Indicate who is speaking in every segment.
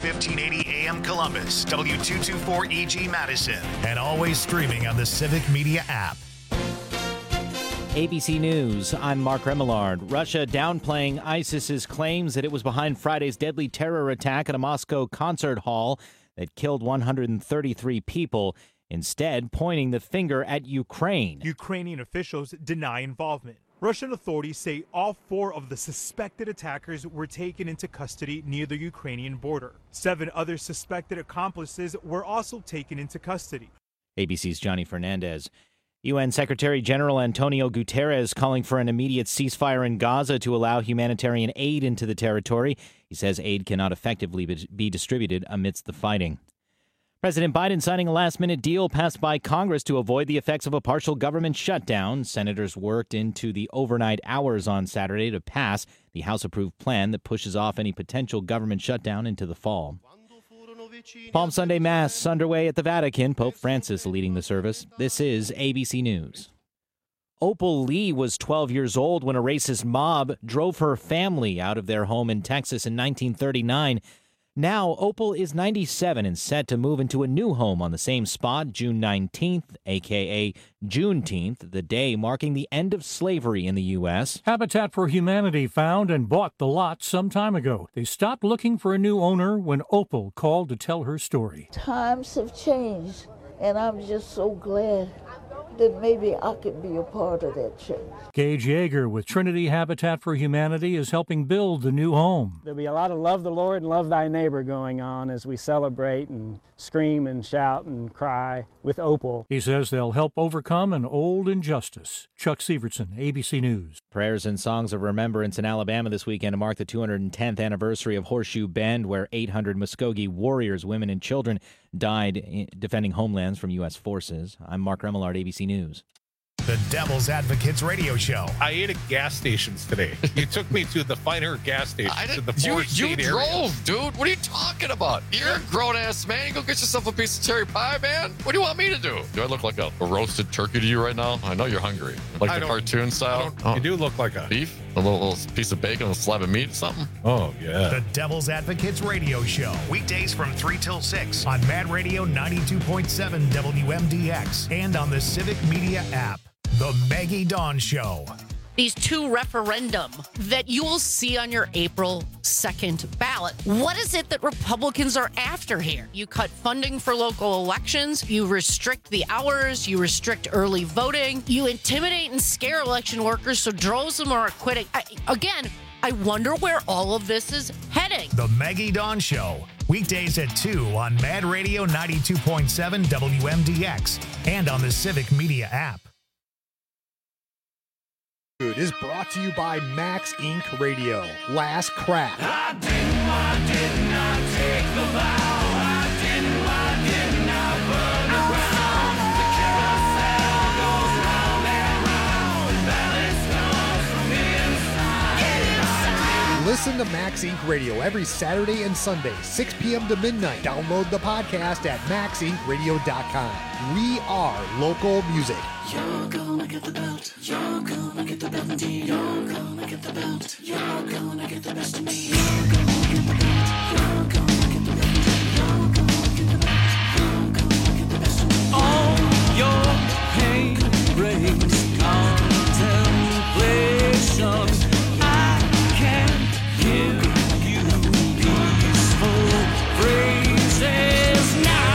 Speaker 1: 1580 AM Columbus, W224EG Madison, and always streaming on the Civic Media app.
Speaker 2: ABC News, I'm Mark Remillard. Russia downplaying ISIS's claims that it was behind Friday's deadly terror attack at a Moscow concert hall that killed 133 people, instead pointing the finger at Ukraine.
Speaker 3: Ukrainian officials deny involvement. Russian authorities say all 4 of the suspected attackers were taken into custody near the Ukrainian border. 7 other suspected accomplices were also taken into custody.
Speaker 2: ABC's Johnny Fernandez. UN Secretary General Antonio Guterres calling for an immediate ceasefire in Gaza to allow humanitarian aid into the territory. He says aid cannot effectively be distributed amidst the fighting. President Biden signing a last-minute deal passed by Congress to avoid the effects of a partial government shutdown. Senators worked into the overnight hours on Saturday to pass the House-approved plan that pushes off any potential government shutdown into the fall. Palm Sunday Mass underway at the Vatican. Pope Francis leading the service. This is ABC News. Opal Lee was 12 years old when a racist mob drove her family out of their home in Texas in 1939. Now, Opal is 97 and set to move into a new home on the same spot June 19th, a.k.a. Juneteenth, the day marking the end of slavery in the U.S.
Speaker 4: Habitat for Humanity found and bought the lot some time ago. They stopped looking for a new owner when Opal called to tell her story.
Speaker 5: Times have changed, and I'm just so glad that maybe I could be a part of that change.
Speaker 4: Gage Yeager with Trinity Habitat for Humanity is helping build the new home.
Speaker 6: There'll be a lot of love the Lord and love thy neighbor going on as we celebrate and scream and shout and cry with Opal.
Speaker 4: He says they'll help overcome an old injustice. Chuck Severson, ABC News.
Speaker 2: Prayers and songs of remembrance in Alabama this weekend to mark the 210th anniversary of Horseshoe Bend, where 800 Muskogee warriors, women and children, died defending homelands from U.S. forces. I'm Mark Remillard, ABC News.
Speaker 1: The Devil's Advocates Radio Show.
Speaker 7: I ate at gas stations today. You took me to the finer gas stations in the
Speaker 8: You
Speaker 7: area.
Speaker 8: drove, dude. What are you talking about? You're a grown-ass man. You go get yourself a piece of cherry pie, man. What do you want me to do? Do I look like a roasted turkey to you right now? I know you're hungry. Like the cartoon style?
Speaker 7: You do look like a
Speaker 8: beef? A little piece of bacon, a slab of meat, something?
Speaker 7: Oh, yeah.
Speaker 1: The Devil's Advocates Radio Show. Weekdays from 3 till 6 on Mad Radio 92.7 WMDX and on the Civic Media app. The Maggie Dawn Show.
Speaker 9: These 2 referendum that you will see on your April 2nd ballot. What is it that Republicans are after here? You cut funding for local elections. You restrict the hours. You restrict early voting. You intimidate and scare election workers so droves of them are quitting. I wonder where all of this is heading.
Speaker 1: The Maggie Dawn Show. Weekdays at 2 on Mad Radio 92.7 WMDX and on the Civic Media app.
Speaker 10: Is brought to you by Max Inc. Radio. Last Crack.
Speaker 11: I did not take the vow. I did not burn the ground. The carousel goes round and round. Balance comes from the inside. Get inside.
Speaker 10: Listen to Max Inc. Radio every Saturday and Sunday, 6 p.m. to midnight. Download the podcast at maxincradio.com. We are local music.
Speaker 11: You're gonna get the belt. You're gonna get the belt indeed. You're gonna get the belt. You're gonna get the best of me. You're gonna get the belt. You're gonna get the belt indeed. You're gonna get the belt. You're gonna get the best of me.
Speaker 12: All your pain brings contemplation. I can give you peaceful phrases now.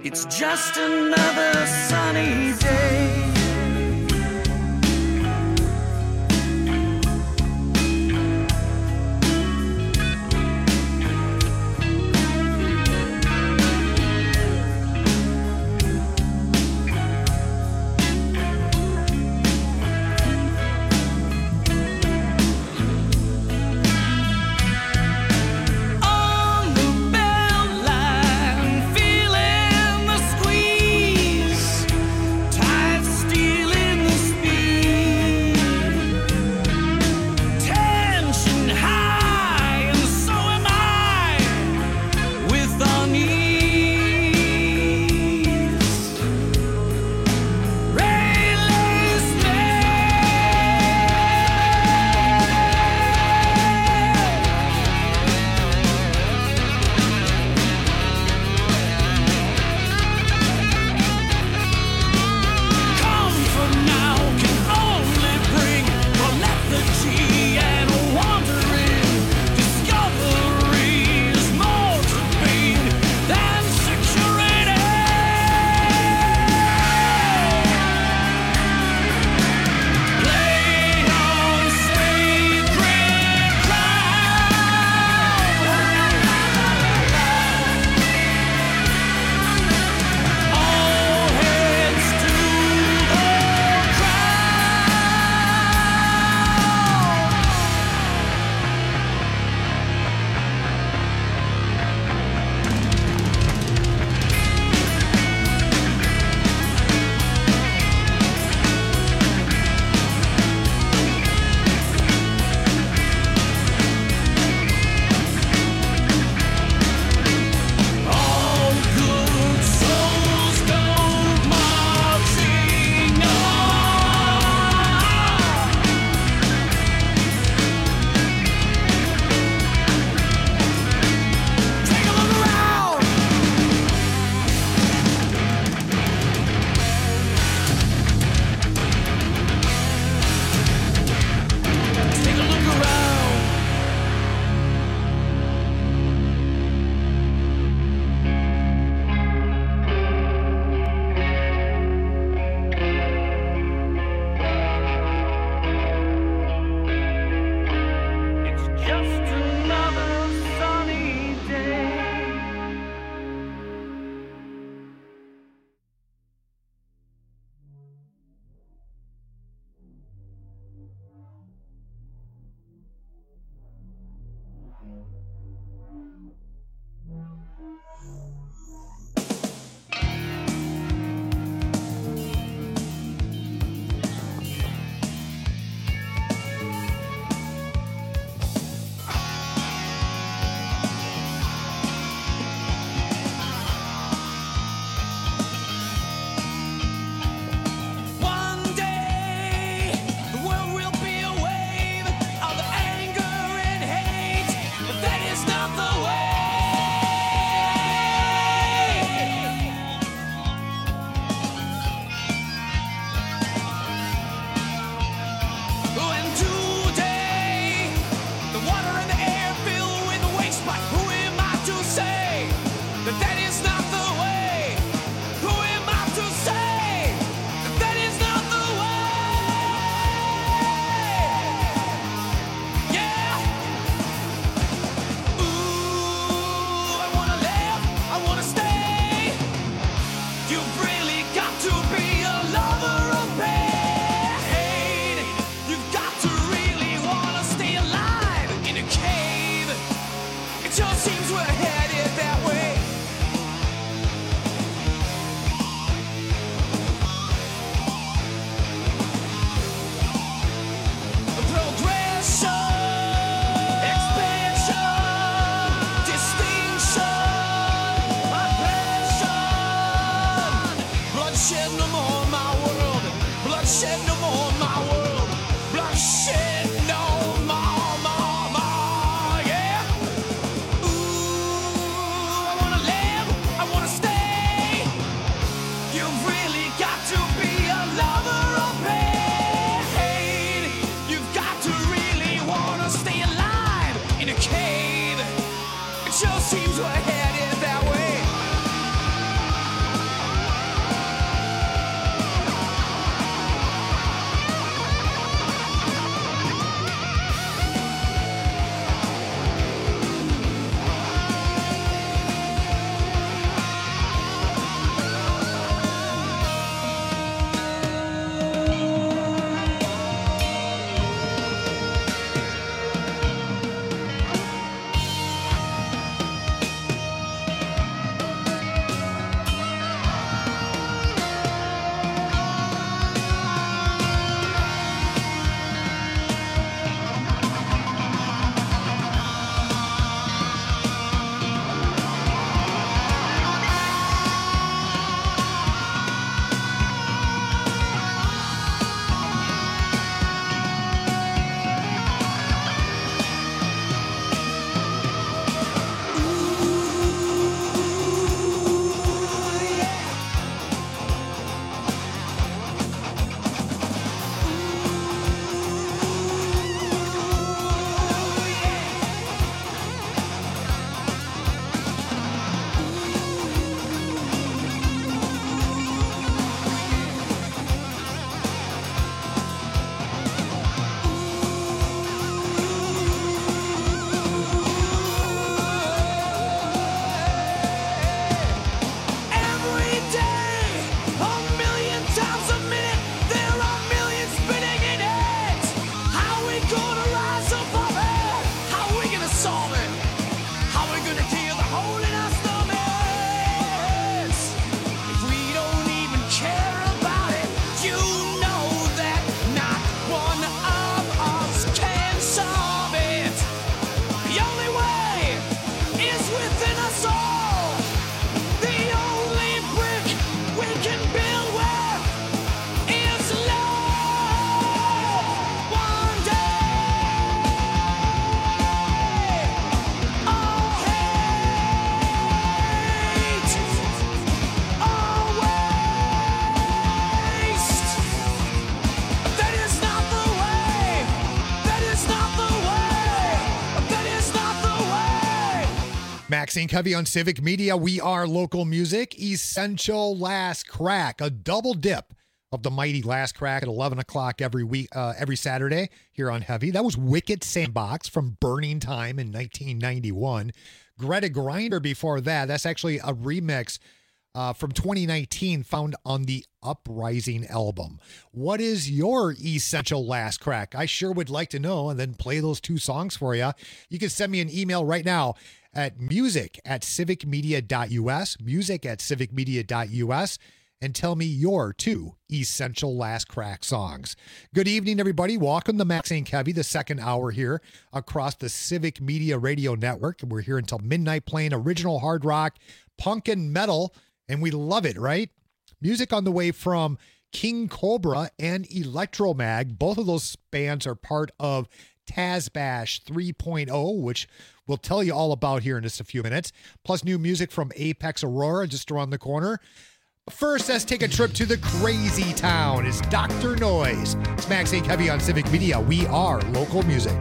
Speaker 12: It's just another sunny day. sure seems we're headed that way.
Speaker 10: Maxine Covey on Civic Media. We are local music. Essential Last Crack, a double dip of the mighty Last Crack at 11 o'clock every Saturday here on Heavy. That was Wicked Sandbox from Burning Time in 1991. Greta Grinder before that. That's actually a remix from 2019 found on the Uprising album. What is your essential last crack? I sure would like to know, and then play those two songs for you. You can send me an email right now at music@civicmedia.us, music@civicmedia.us, and tell me your two essential last crack songs. Good evening, everybody. Welcome to Maxine Covey, the second hour here across the Civic Media Radio Network. We're here until midnight playing original hard rock, punk, and metal, and we love it, right? Music on the way from King Cobra and Electromag. Both of those bands are part of Tazbash 3.0, which we'll tell you all about here in just a few minutes. Plus new music from Apex Aurora just around the corner. First, let's take a trip to the crazy town. It's Dr. Noise. It's Maxine Covey on Civic Media. We are local music.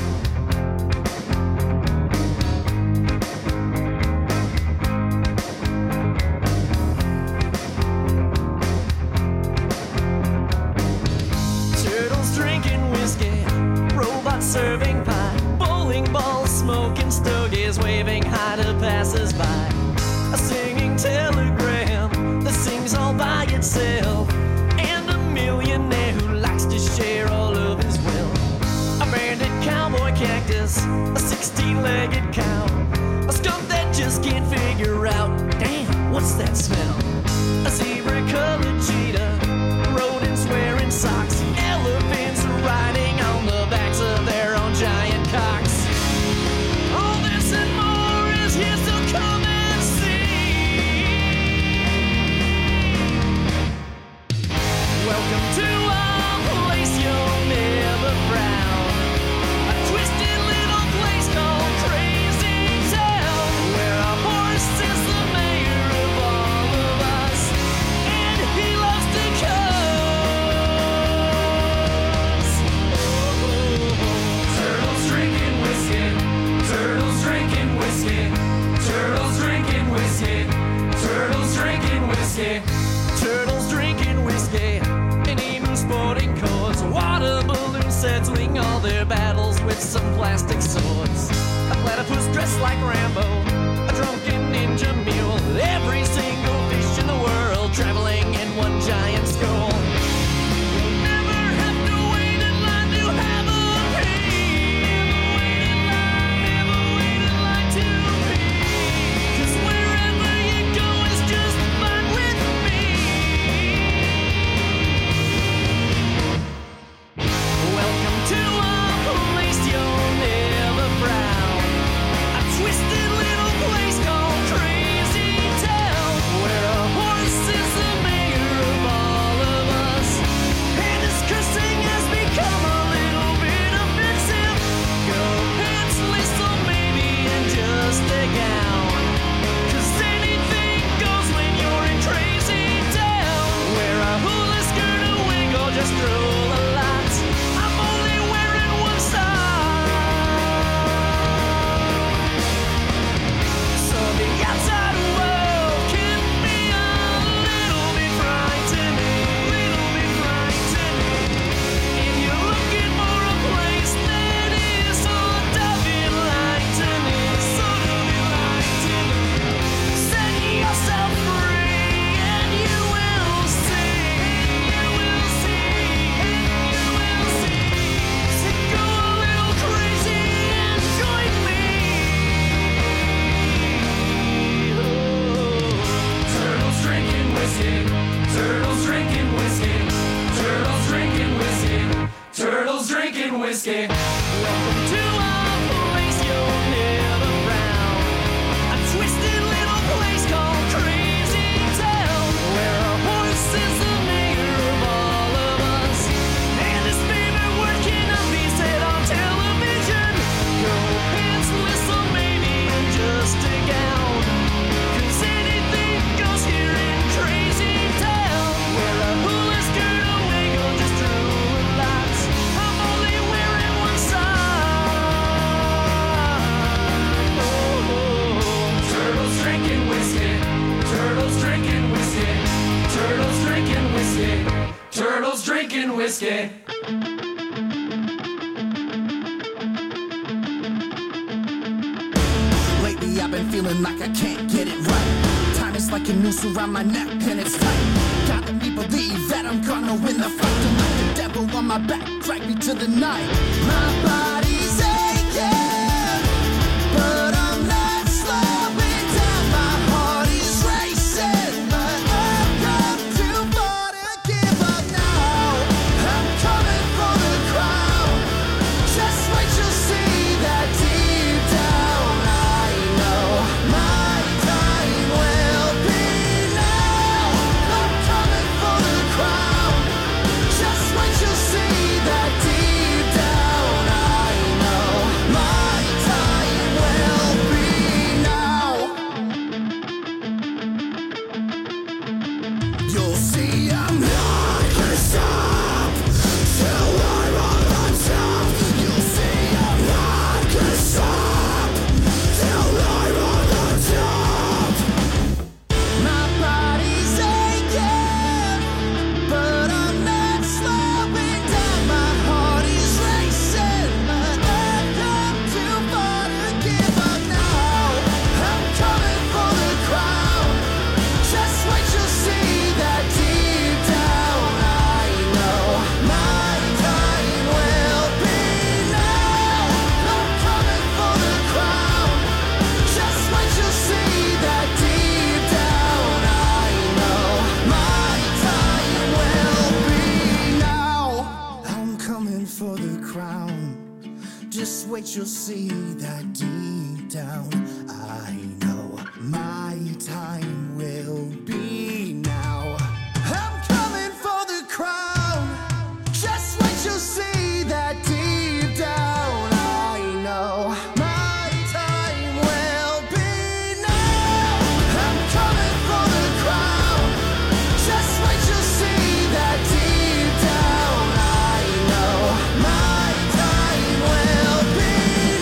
Speaker 12: Turtles drinking whiskey, robots serving pie, bowling balls smoking stogies, waving hi to passers-by. A singing telegram that sings all by itself, and a millionaire who likes to share all of his wealth. A banded cowboy cactus, a 16-legged cow, a skunk that just can't figure out, damn, what's that smell? A zebra-colored cheetah, rodents wearing socks, elephants riding on the backs of their own giant cocks. All this and more is here, so come and see. Welcome to a place you'll never frown, a twisted little place called Crazy Town, where a horse is the mayor of all of us, and he loves to cuss. Turtles drinking whiskey, turtles drinking whiskey, turtles drinking whiskey, turtles drinking whiskey, turtles drinking whiskey, and even sporting codes, water balloons settling all their battles with some plastic swords. A platypus dressed like Rambo, a drunken ninja mule, every single fish in the world traveling in one giant skull. You'll never have to wait in line to have a pee. Never wait in line to pee. 'Cause wherever you go is just fine with me. Welcome to a place you'll never frown, a twisted little place called Crazy Town, where a horse is the mayor of all of us, and his cursing has become a little bit offensive. Go pantsless or maybe in just a gown, 'cause anything goes when you're in Crazy Town. Wear a hula skirt, a wig, or just roll a lot. I'm only wearing one side, so the outside world can be a little bit frightening, little bit frightening. If you're looking for a place that is sort of enlightening, sort of enlightening, set yourself free and you will see, you will see, and you will see. So go a little crazy and join me. Turtles drinking whiskey, turtles drinking whiskey, turtles drinking whiskey, turtles drinking whiskey. Welcome to a place you'll never frown, a twisted little place called Crazy Town, where a horse is the mayor of all of us, and his favorite word cannot be said on television. Go pantsless or maybe in just a gown, 'cause anything goes here in Crazy Town. Wear a hula skirt, a wig, or just drool a lot. I'm only wearing one side. whiskey.
Speaker 13: Lately I've been feeling like I can't get it right. Time is like a noose around my neck and it's tight. Gotta me believe that I'm gonna win the fight. Don't let the devil on my back drag me to the night. My body's aching, but I'm not slowing down. My heart is racing, but I've come too far to give up now. I'm coming for the crown. Just wait, you'll see that deep down I know my time will be now. I'm coming for the crown. Just wait, you'll see that deep down I know my time will be now. You'll see I'm not gonna stop till I'm on the top. You'll see I'm not gonna stop till I'm on the top. My body's aching, but I'm not slowing down. My heart is racing, but I've come too far to give up now. I'm coming for the crown. Just wait, you'll see that deep down I know my time will be now. I'm coming for the crown. Just wait, you'll see that deep down I know my time will be now. I'm coming for the crown. Just wait, you'll see that deep down I know my time will be now. I'm coming for the crown. Just wait, you'll see that deep down I know my time will be now. I'm coming for the crown. Just wait, you'll see that deep down I know my time will be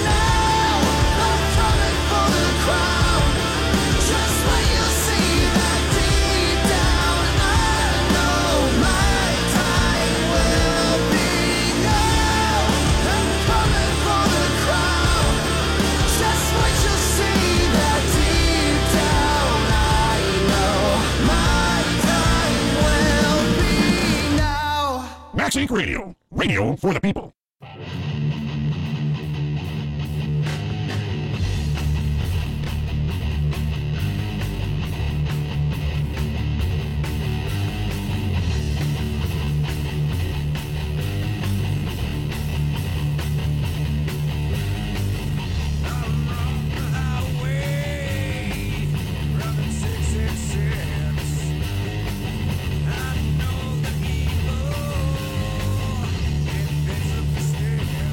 Speaker 13: now. I'm coming for the crown. Just wait, you'll see that deep down I know my time will be now. I'm coming for the crown. Just wait, you'll see that deep down I know my time will be now.
Speaker 14: Max Inc. Radio. Radio for the people.
Speaker 11: I know the evil, it fits up the stairs.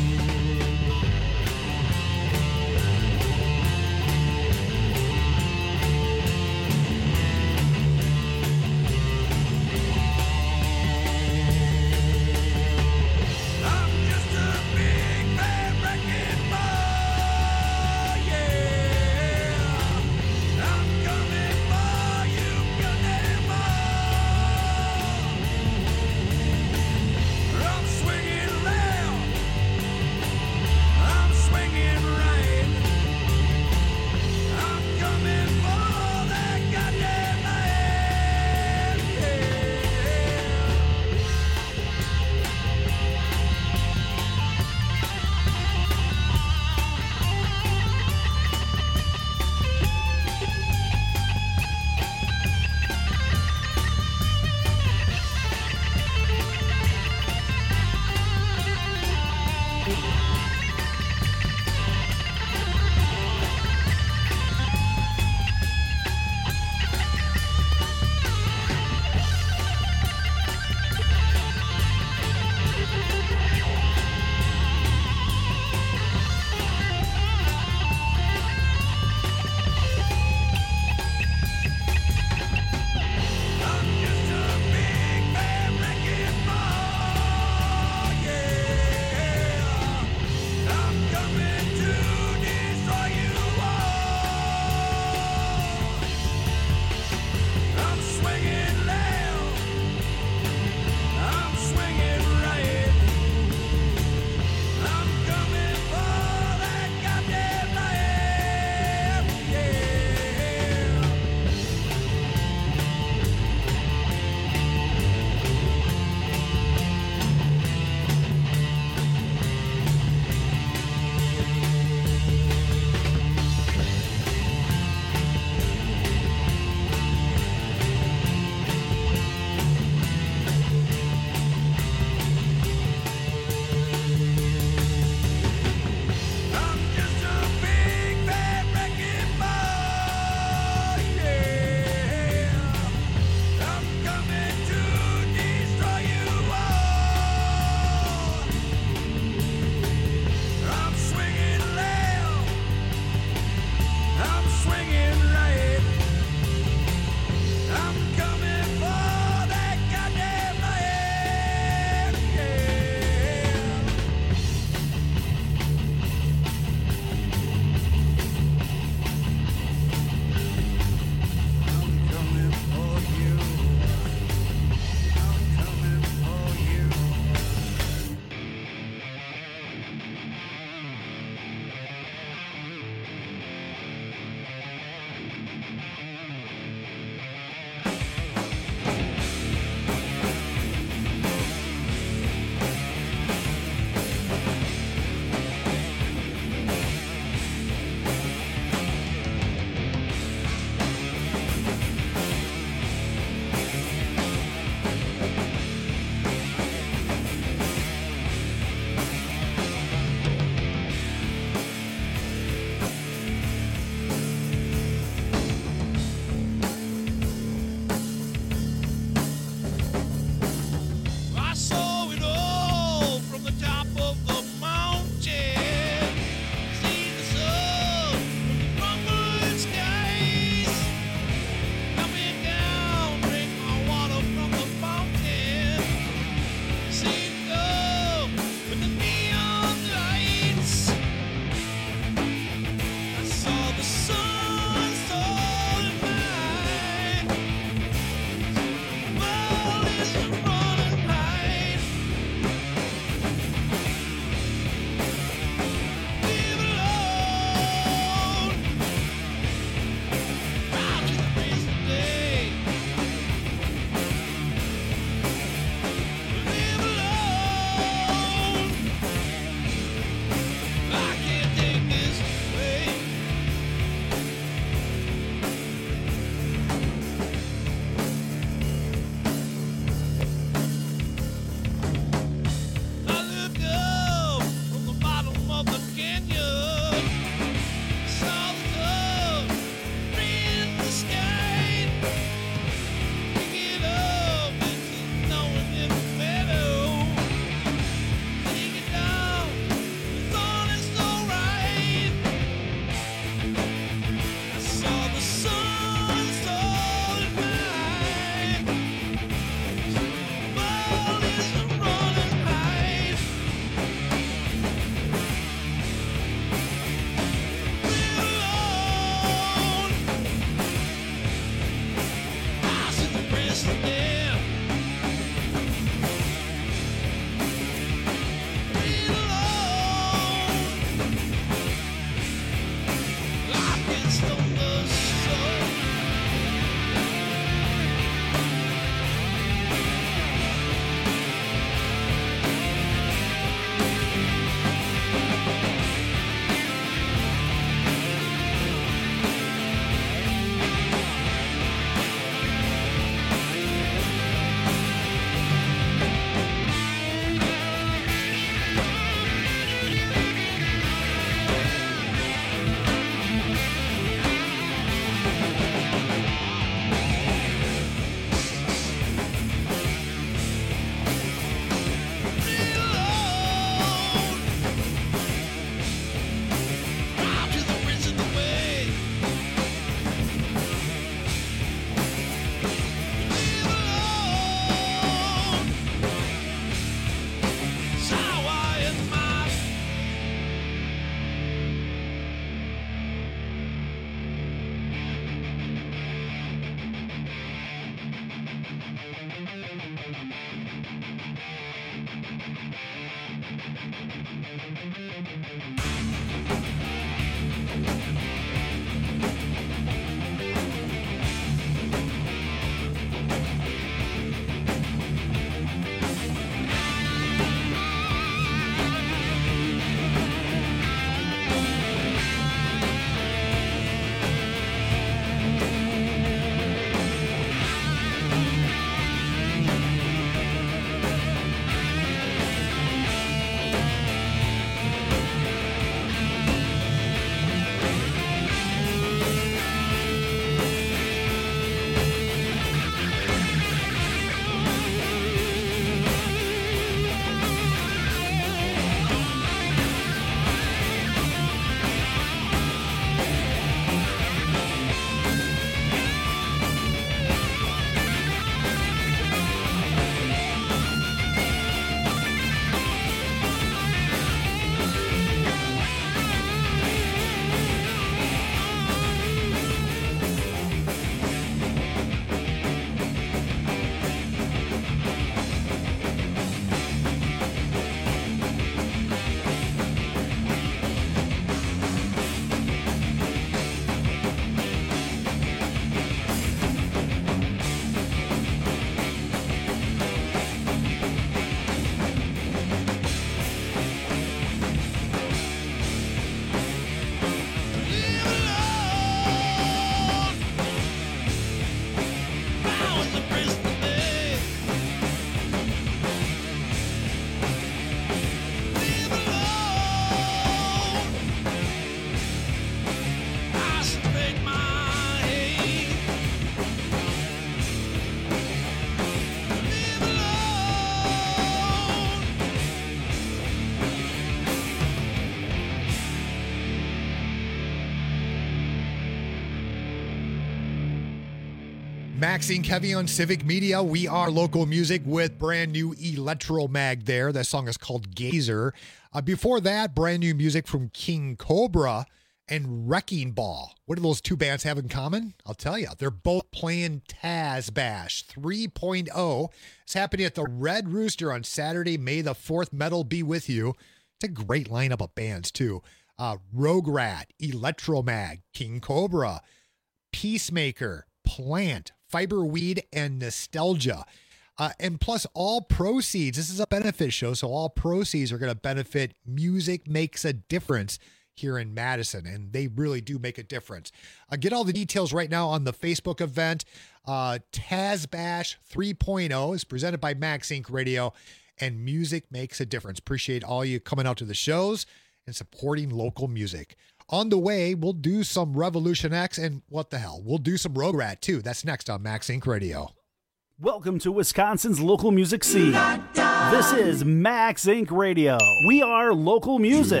Speaker 10: Maxine Kevy on Civic Media. We are local music with brand new Electromag there. That song is called Gazer. Before that, brand new music from King Cobra and Wrecking Ball. What do those two bands have in common? I'll tell you. They're both playing Taz Bash 3.0. It's happening at the Red Rooster on Saturday, May the 4th. Metal be with you. It's a great lineup of bands, too. Rogue Rat, Electromag, King Cobra, Peacemaker, Plant, Fiberweed, and Nostalgia. And plus, all proceeds, this is a benefit show, so all proceeds are going to benefit Music Makes a Difference here in Madison, and they really do make a difference. Get all the details right now on the Facebook event. Taz Bash 3.0 is presented by Max Inc. Radio, and Music Makes a Difference. Appreciate all you coming out to the shows and supporting local music. On the way, we'll do some Revolution X, and what the hell, we'll do some Rogue Rat, too. That's next on Max Inc. Radio.
Speaker 15: Welcome to Wisconsin's local music scene. This is Max Inc. Radio. We are local music.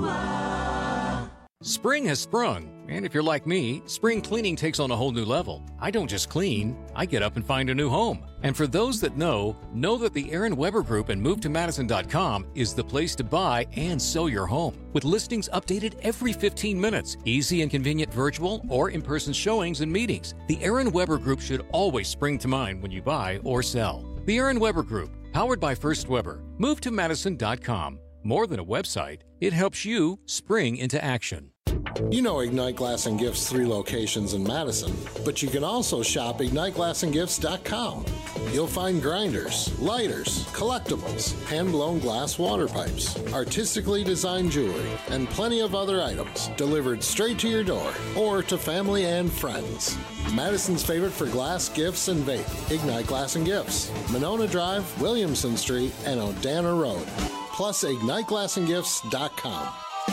Speaker 16: Spring has sprung, and if you're like me, spring cleaning takes on a whole new level. I don't just clean, I get up and find a new home. And for those that know that the Aaron Weber Group and MoveToMadison.com is the place to buy and sell your home. With listings updated every 15 minutes, easy and convenient virtual or in-person showings and meetings, the Aaron Weber Group should always spring to mind when you buy or sell. The Aaron Weber Group, powered by First Weber. MoveToMadison.com. More than a website, it helps you spring into action.
Speaker 17: You know Ignite Glass and Gifts' 3 locations in Madison, but you can also shop IgniteGlassandGifts.com. You'll find grinders, lighters, collectibles, hand-blown glass water pipes, artistically designed jewelry, and plenty of other items delivered straight to your door or to family and friends. Madison's favorite for glass, gifts, and vape, Ignite Glass and Gifts, Monona Drive, Williamson Street, and Odana Road. Plus IgniteGlassandGifts.com.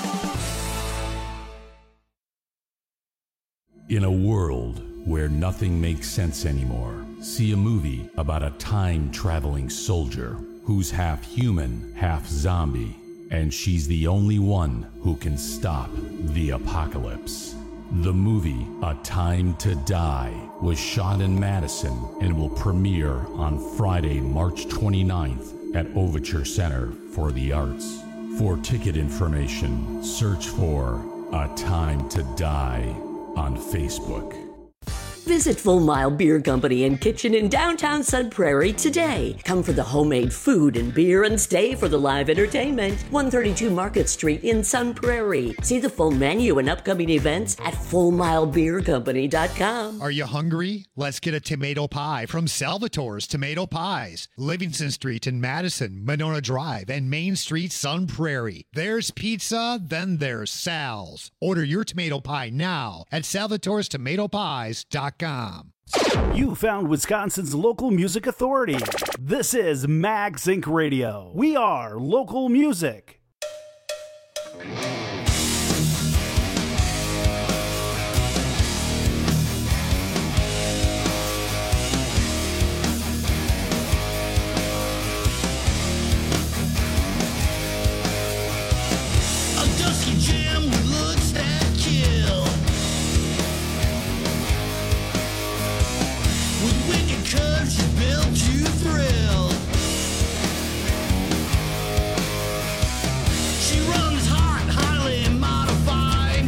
Speaker 18: In a world where nothing makes sense anymore, see a movie about a time-traveling soldier who's half human, half zombie, and she's the only one who can stop the apocalypse. The movie A Time to Die was shot in Madison and will premiere on Friday, March 29th at Overture Center for the Arts. For ticket information, search for A Time to Die on Facebook.
Speaker 19: Visit Full Mile Beer Company and Kitchen in downtown Sun Prairie today. Come for the homemade food and beer and stay for the live entertainment. 132 Market Street in Sun Prairie. See the full menu and upcoming events at FullMileBeerCompany.com.
Speaker 10: Are you hungry? Let's get a tomato pie from Salvatore's Tomato Pies. Livingston Street in Madison, Monona Drive, and Main Street, Sun Prairie. There's pizza, then there's Sal's. Order your tomato pie now at Salvatore'sTomatoPies.com.
Speaker 15: You found Wisconsin's local music authority. This is Max Inc. Radio. We are local music.
Speaker 11: A dusky gem with looks that kill, with wicked curves she's built to thrill. She runs hot, highly modified.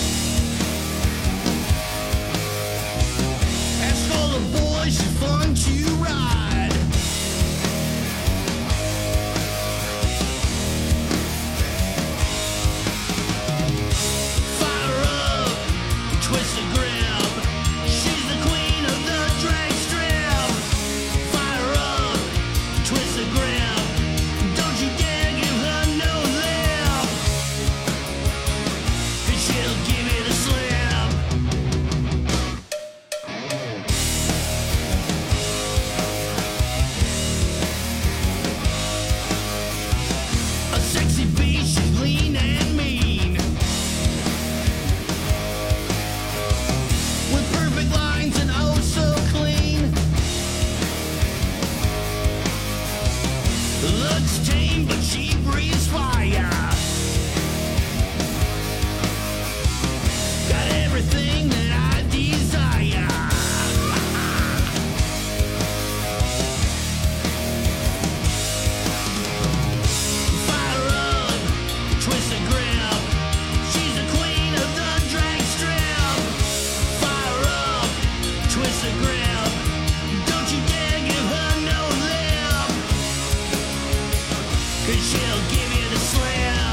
Speaker 11: Ask all the boys, she's fun to ride. Fire up, twist the grip. She's the queen of the drag strip. Fire up, twist the grip. Don't you dare give her no lip, 'cause she'll give you the slip. A sexy beast, she's lean and mean, with perfect lines and oh so clean. Looks tame, but she breathes fire. Got everything that I desire. she'll give you the slip.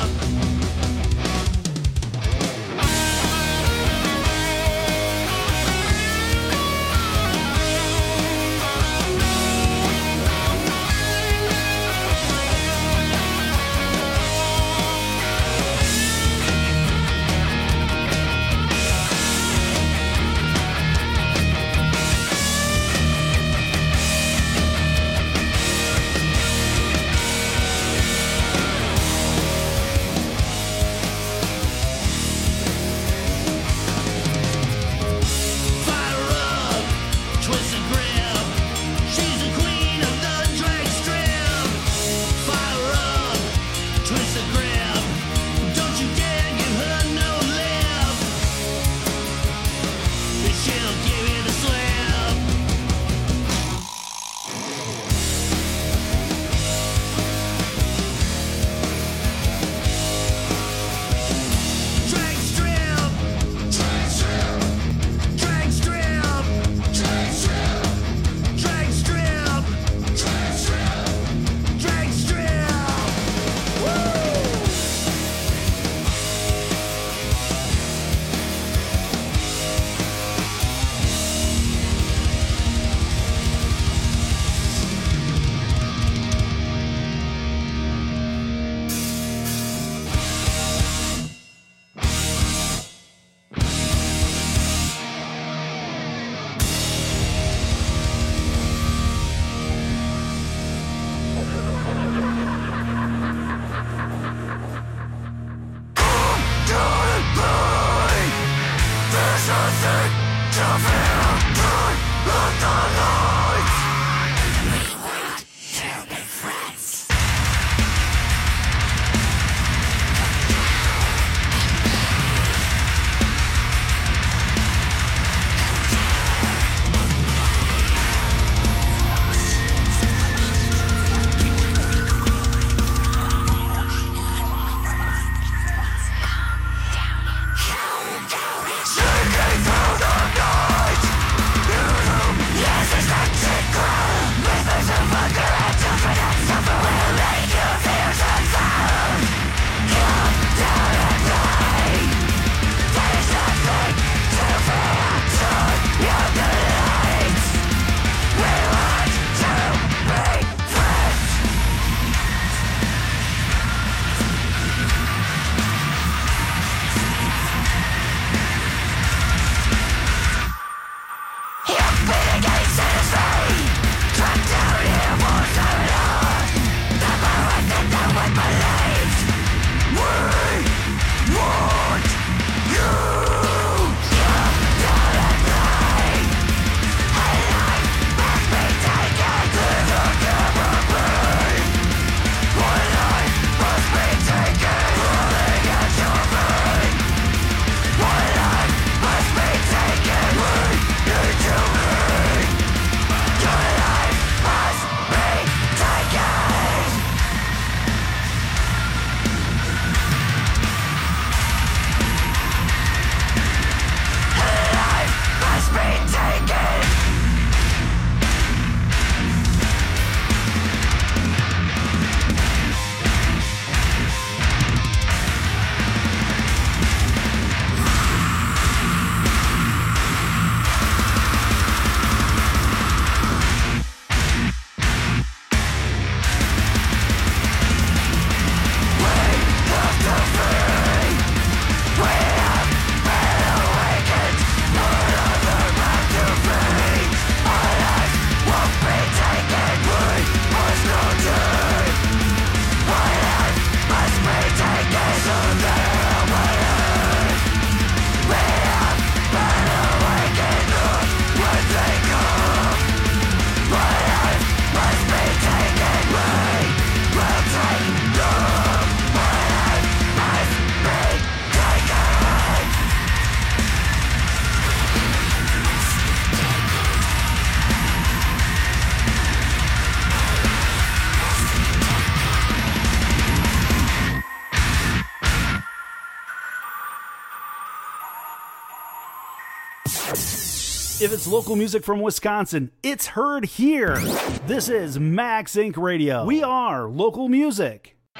Speaker 15: If it's local music from Wisconsin, it's heard here. This is Max Inc. Radio. We are local music.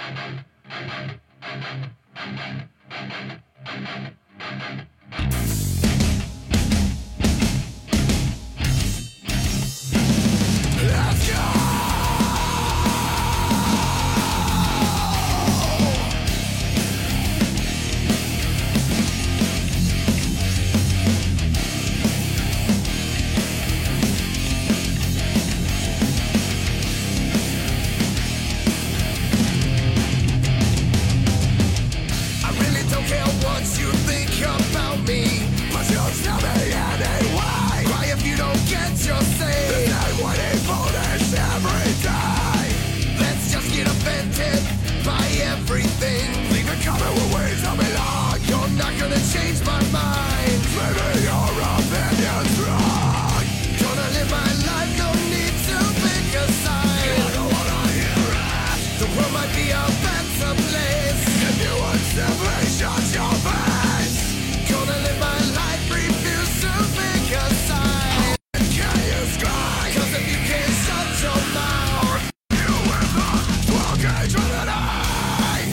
Speaker 13: Let's go! I really don't care what you think about me, but you'll tell me anyway. Why if you don't get your say? The night waiting for this every day. Let's just get offended by everything. Leave it coming with ways I belong. You're not gonna change my mind. Maybe your opinion's wrong. Gonna live my life, no need to pick a side. I don't wanna hear it. The world might be a better place if you would simply shut your face. Gonna live my life, refuse to pick a side. Can you scry? 'Cause if you can't shut your mouth, you will not 12 gauge with an eye.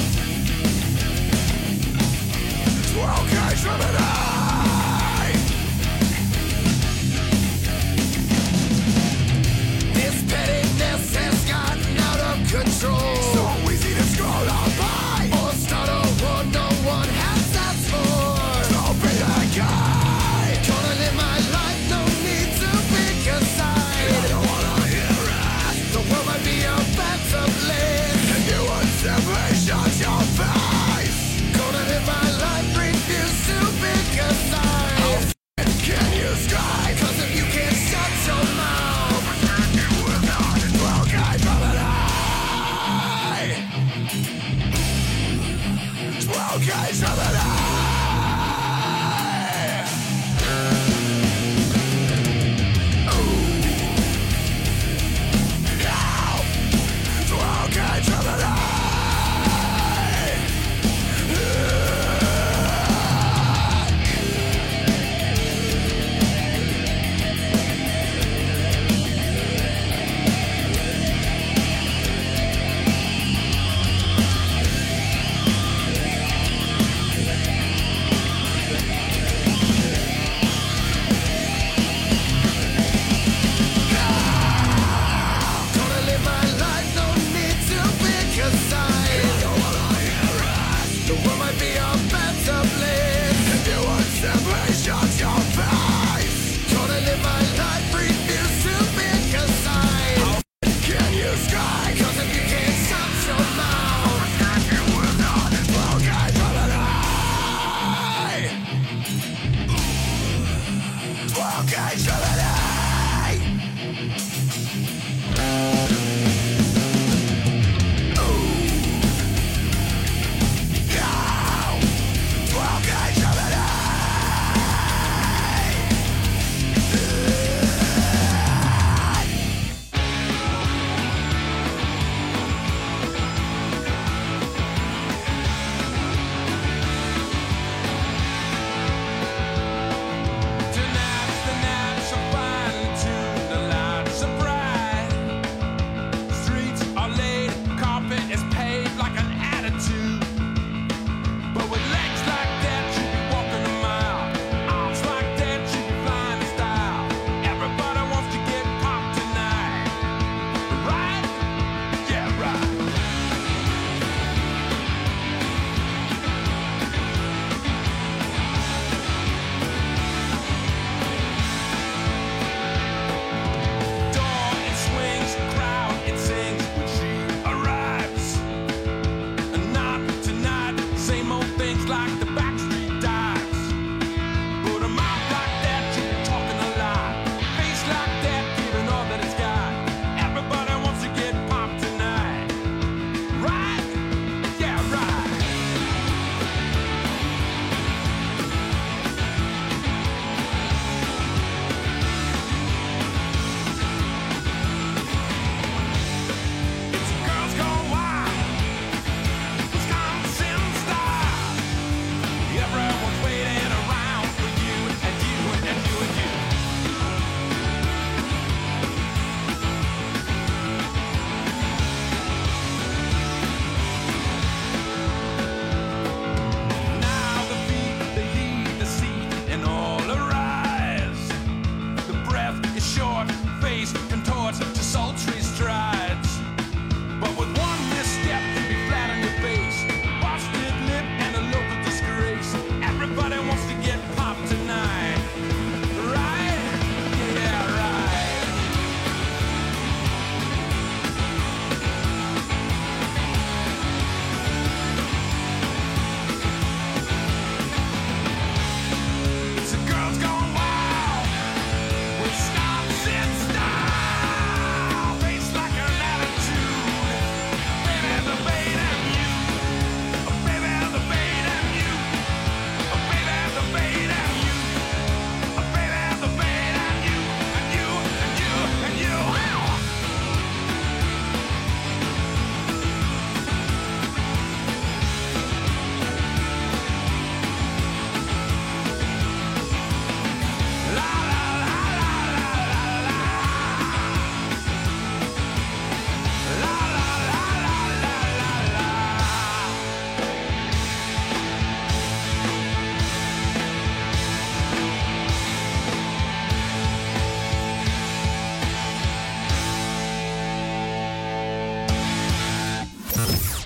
Speaker 13: 12 gauge with an eye. This pettiness has gotten out of control. So easy to scroll on by or start a war no one has asked for. Don't be that guy. Gonna live my life, no need to pick a side. I don't wanna hear it. The world might be a better place if you would simply shut your face. Gonna live my life, refuse to pick a side. Can you scry? 'Cause if you can't shut your mouth, you will not. 12 guys from an eye. 12 guys from an eye. Ooh. Ow. 12 guys from an eye.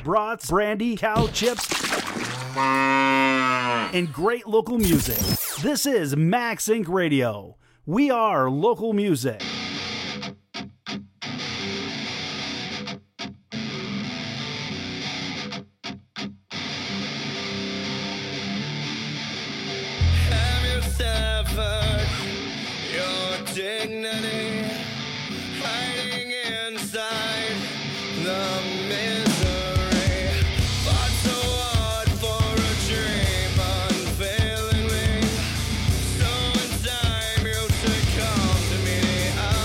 Speaker 15: brats, brandy, cow chips, and great local music. This is Max Inc. Radio. We are local music.
Speaker 11: Have you suffered your dignity, hiding inside the misery? Fought so hard for a dream, unfailingly. So in time you succumb to me. I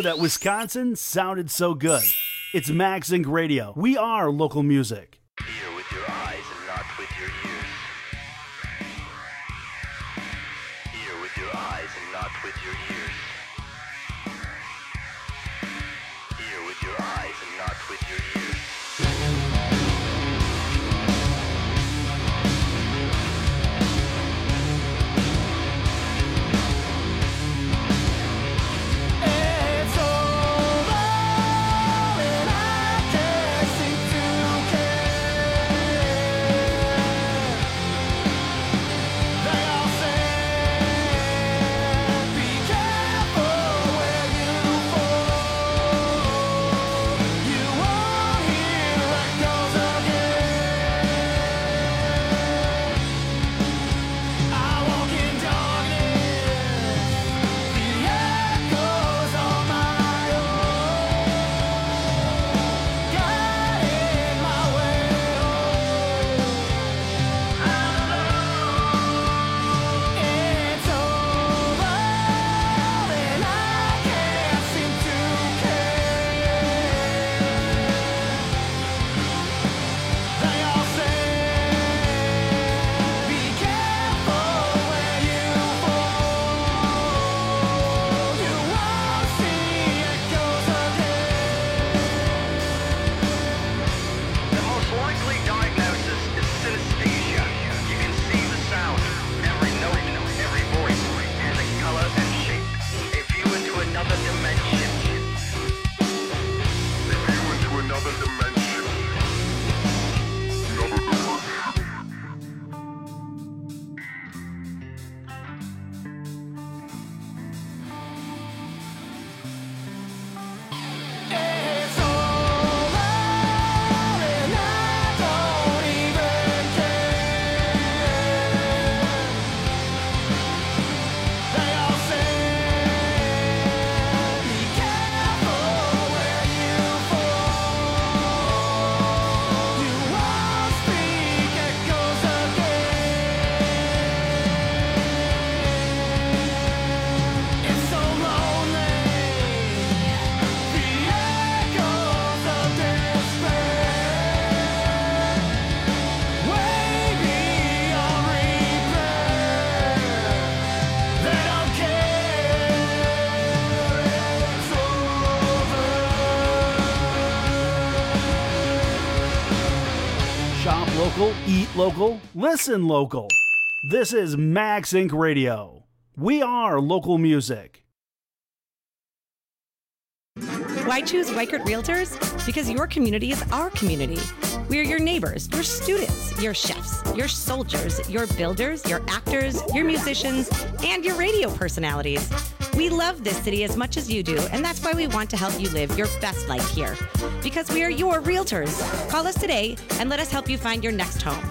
Speaker 15: knew that Wisconsin sounded so good? It's MagZinc Radio. We are local music.
Speaker 11: Hear with your eyes and not with your ears. Hear with your eyes and not with your ears. Hear with your eyes and not with your ears.
Speaker 12: It's over and I can't seem to care. They all say, be careful where you fall. You won't hear echoes again. I walk in darkness, the echoes on my own, guiding my way home. I'm alone. It's over and I can't seem to care. They all say, be careful where you fall. You won't see echoes again.
Speaker 11: The most likely diagnosis is synesthesia. You can see the sound, every note, every voice, and the color and shape. A view into another dimension. A view into another dimension.
Speaker 12: It's over and I don't even care. They all say, be careful where you fall. You won't speak echoes again. It's so lonely. The echoes of despair, way beyond repair. They don't care. It's over.
Speaker 15: Shop local, eat local, listen local. This is MagZinc Radio. We are local music.
Speaker 20: Why choose Weichert Realtors? Because your community is our community. We are your neighbors, your students, your chefs, your soldiers, your builders, your actors, your musicians, and your radio personalities. We love this city as much as you do, and that's why we want to help you live your best life here. Because we are your realtors. Call us today and let us help you find your next home.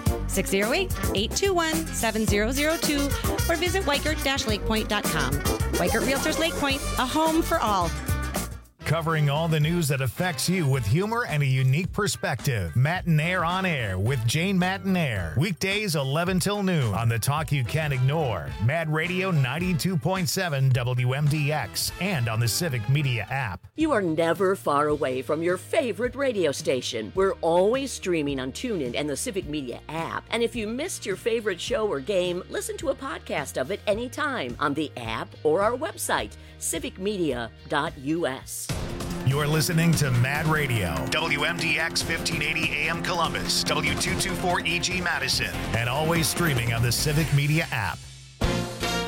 Speaker 20: 608-821-7002 or visit Weichert-lakepoint.com. Weichert Realtors Lake Point, a home for all.
Speaker 1: Covering all the news that affects you with humor and a unique perspective. Matinaire on Air with Jane Matinaire. Weekdays 11 till noon on the talk you can't ignore. Mad Radio 92.7 WMDX and on the Civic Media app.
Speaker 19: You are never far away from your favorite radio station. We're always streaming on TuneIn and the Civic Media app. And if you missed your favorite show or game, listen to a podcast of it anytime on the app or our website, civicmedia.us.
Speaker 1: You're listening to Mad Radio, WMDX 1580 AM Columbus, W224 EG Madison, and always streaming on the Civic Media app.